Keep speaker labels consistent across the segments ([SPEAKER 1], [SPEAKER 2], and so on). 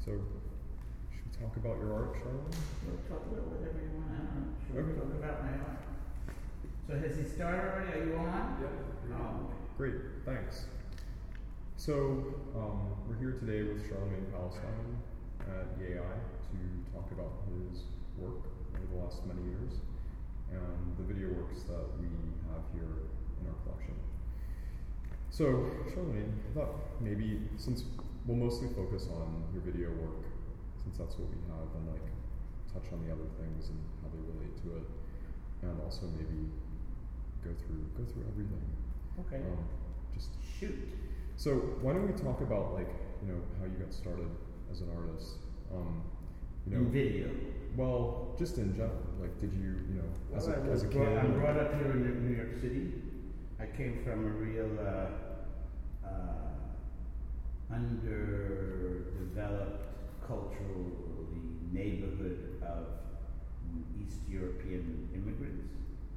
[SPEAKER 1] So, should we talk about your art, Charlotte?
[SPEAKER 2] We'll talk about whatever you want. I don't know. Should we talk about my art? So has he started already? Are you on?
[SPEAKER 1] Yep.
[SPEAKER 2] Oh.
[SPEAKER 1] Great, thanks. So, we're here today with Charlemagne Palestine at YAI to talk about his work over the last many years and the video works that we have here in our collection. So, Charlemagne, I thought maybe since we'll mostly focus on your video work, since that's what we have, and like touch on the other things and how they relate to it, and also maybe go through everything.
[SPEAKER 2] Okay.
[SPEAKER 1] Just
[SPEAKER 2] shoot.
[SPEAKER 1] So why don't we talk about how you got started as an artist?
[SPEAKER 2] In video.
[SPEAKER 1] Well, just in general. Like, did you as a kid?
[SPEAKER 2] I'm brought up here in New York City. I came from a real underdeveloped culturally neighborhood of East European immigrants,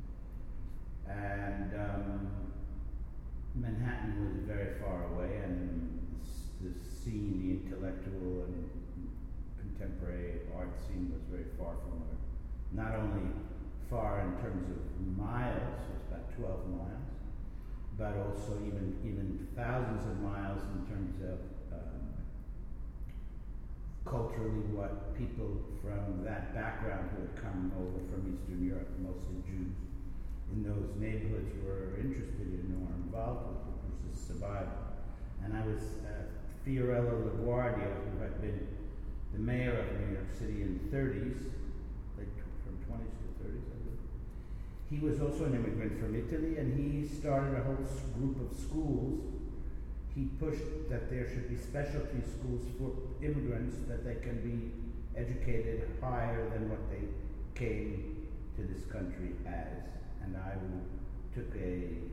[SPEAKER 2] and Manhattan was very far away, and the scene, the intellectual and contemporary art scene was very far from where, not only far in terms of miles, it's about 12 miles, but also even thousands of miles in terms of culturally what people from that background who had come over from Eastern Europe, mostly Jews, in those neighborhoods were interested in or involved with, which was just survival. And I was Fiorello LaGuardia, who had been the mayor of New York City in the 30s, like from 20s to 30s, I believe. He was also an immigrant from Italy, and he started a whole group of schools. He pushed that there should be specialty schools for immigrants, that they can be educated higher than what they came to this country as. And I took an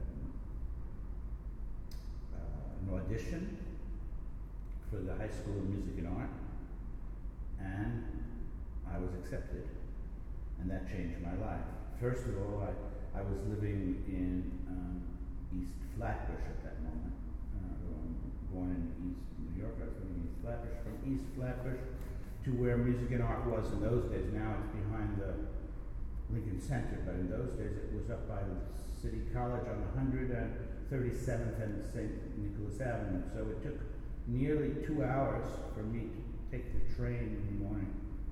[SPEAKER 2] audition for the High School of Music and Art, and I was accepted, and that changed my life. First of all, I was living in East Flatbush at that moment. Born in East New York, I was living in East Flatbush. From East Flatbush to where Music and Art was in those days. Now it's behind the Lincoln Center, but in those days it was up by the City College on 137th and St. Nicholas Avenue. So it took nearly 2 hours for me to take the train in the morning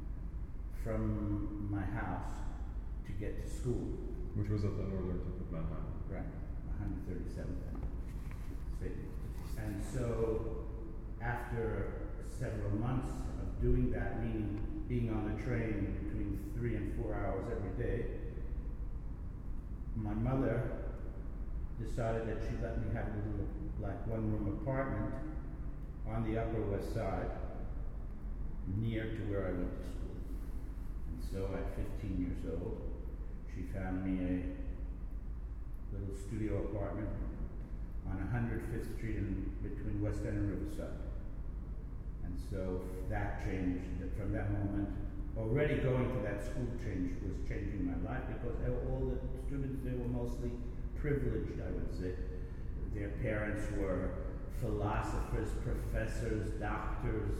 [SPEAKER 2] from my house to get to school.
[SPEAKER 1] Which was at the northern tip of Manhattan.
[SPEAKER 2] Right, 137th and St. Nicholas. And so after several months of doing that, meaning being on the train between 3 and 4 hours every day, my mother decided that she'd let me have a little, one-room apartment on the Upper West Side, near to where I went to school. And so at 15 years old, she found me a little studio apartment on 105th Street between West End and Riverside. And so that changed. From that moment, already going to that school was changing my life, because all the students, they were mostly privileged, I would say. Their parents were philosophers, professors, doctors,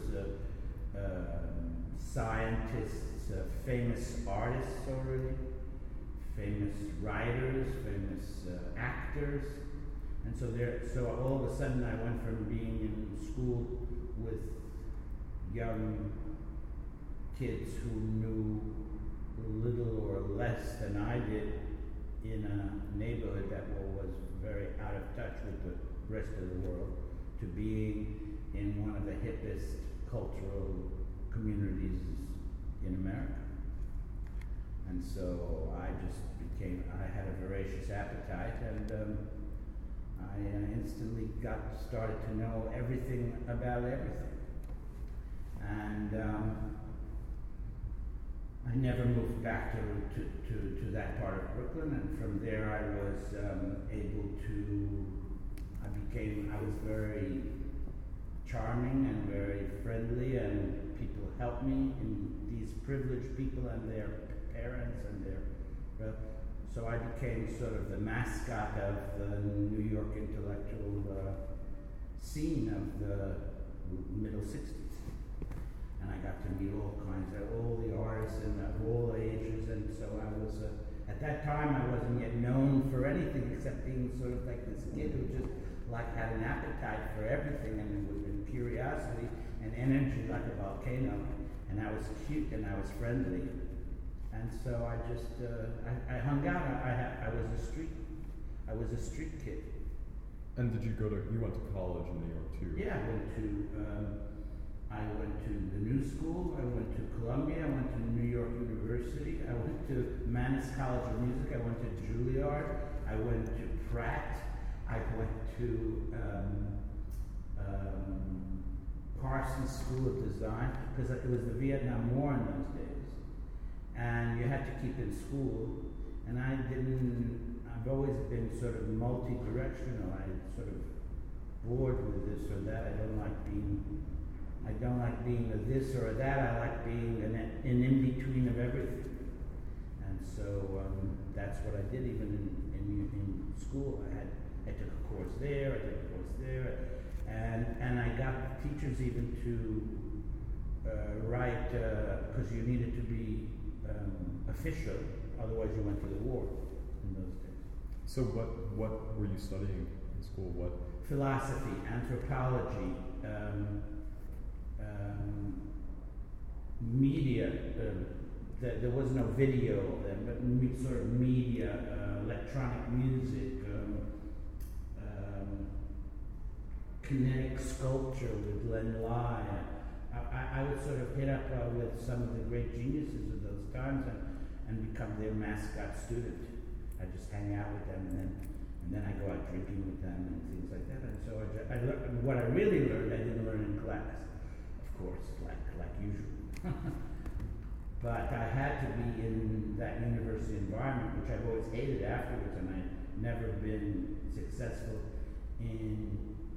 [SPEAKER 2] scientists, famous artists already, famous writers, famous actors. And so all of a sudden I went from being in school with young kids who knew little or less than I did in a neighborhood that was very out of touch with the rest of the world, to being in one of the hippest cultural communities in America. And so I had a voracious appetite, and I instantly started to know everything about everything. And I never moved back to that part of Brooklyn, and from there I was I was very charming and very friendly, and people helped me, and these privileged people and their parents and their so I became sort of the mascot of the New York intellectual scene of the middle 60s. meet all kinds of, all the artists and of all ages, and so I was, at that time I wasn't yet known for anything except being sort of like this kid who just like had an appetite for everything and curiosity and energy like a volcano, and I was cute and I was friendly, and so I just, I hung out, I was a street kid.
[SPEAKER 1] And did you went to college in New York too?
[SPEAKER 2] Yeah, I went to the New School, I went to Columbia, I went to New York University, I went to Mannes College of Music, I went to Juilliard, I went to Pratt, I went to Parsons School of Design, because it was the Vietnam War in those days, and you had to keep in school, and I've always been sort of multi-directional. I'm sort of bored with this or that. I don't like being a this or a that. I like being an in-between of everything. And so that's what I did even in school. I took a course there, I took a course there, and I got teachers even to write, because you needed to be official, otherwise you went to the war in those days.
[SPEAKER 1] So what were you studying in school? What?
[SPEAKER 2] Philosophy, anthropology, media. There was no video then, but sort of media, electronic music, kinetic sculpture with Len Lai. I would sort of hit up with some of the great geniuses of those times and become their mascot student. I just hang out with them, and then I go out drinking with them and things like that. And so I learned, what I really learned, I didn't learn in class, of course, like usual. But I had to be in that university environment, which I've always hated afterwards, and I've never been successful in